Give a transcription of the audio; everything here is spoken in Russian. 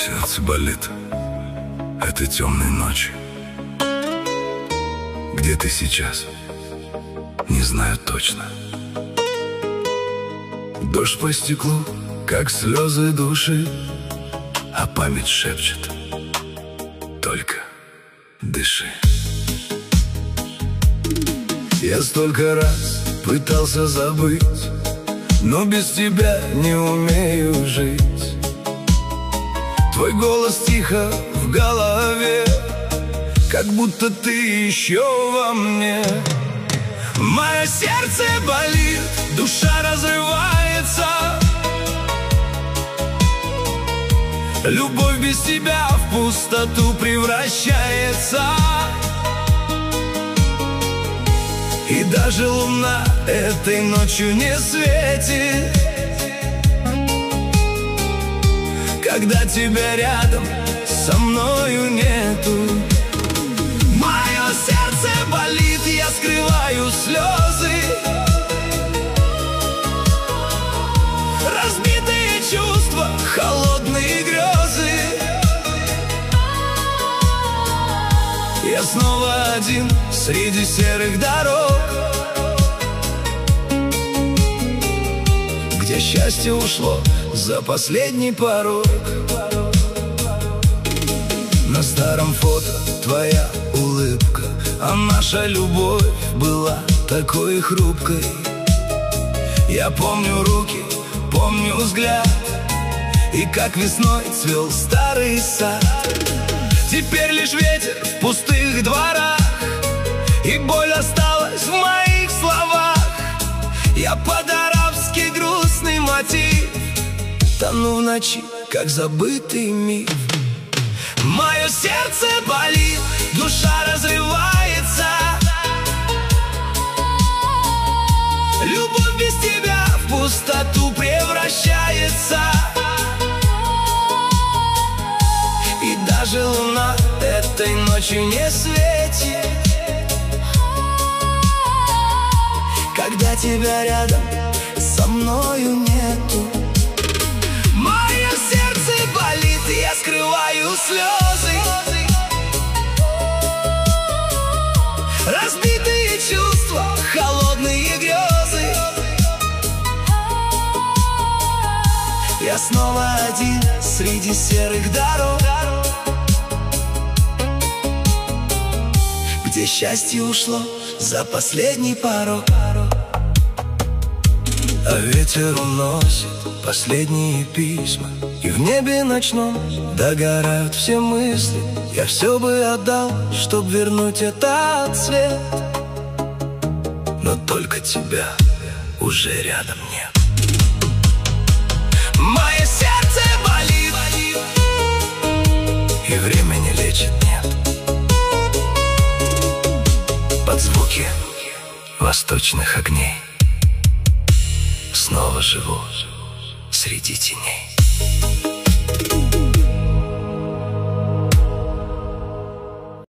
Сердце болит этой темной ночи. Где ты сейчас? Не знаю точно. Дождь по стеклу, как слезы души, а память шепчет: только дыши. Я столько раз пытался забыть, но без тебя не умею жить. Твой голос тихо в голове, как будто ты еще во мне. Мое сердце болит, душа разрывается. Любовь без тебя в пустоту превращается. И даже луна этой ночью не светит, когда тебя рядом со мною нету. Мое сердце болит, я скрываю слезы. Разбитые чувства, холодные грезы. Я снова один среди серых дорог, где счастье ушло за последний порог. На старом фото твоя улыбка, а наша любовь была такой хрупкой. Я помню руки, помню взгляд, и как весной цвел старый сад. Теперь лишь ветер в пустых дворах, и боль осталась в моих словах. Я под-арабски грустный мотив, тону в ночи, как забытый миф. Мое сердце болит, душа разрывается. Любовь без тебя в пустоту превращается. И даже луна этой ночью не светит, когда тебя рядом со мною нету. Мое сердце болит, я скрываю слезы. Разбитые чувства, холодные грезы. Я снова один среди серых дорог, где счастье ушло за последний порог. А ветер уносит последние письма, и в небе ночном догорают все мысли. Я все бы отдал, чтоб вернуть этот свет, но только тебя уже рядом нет. Мое сердце болит, и времени лечит нет. Под звуки восточных огней снова живу среди теней.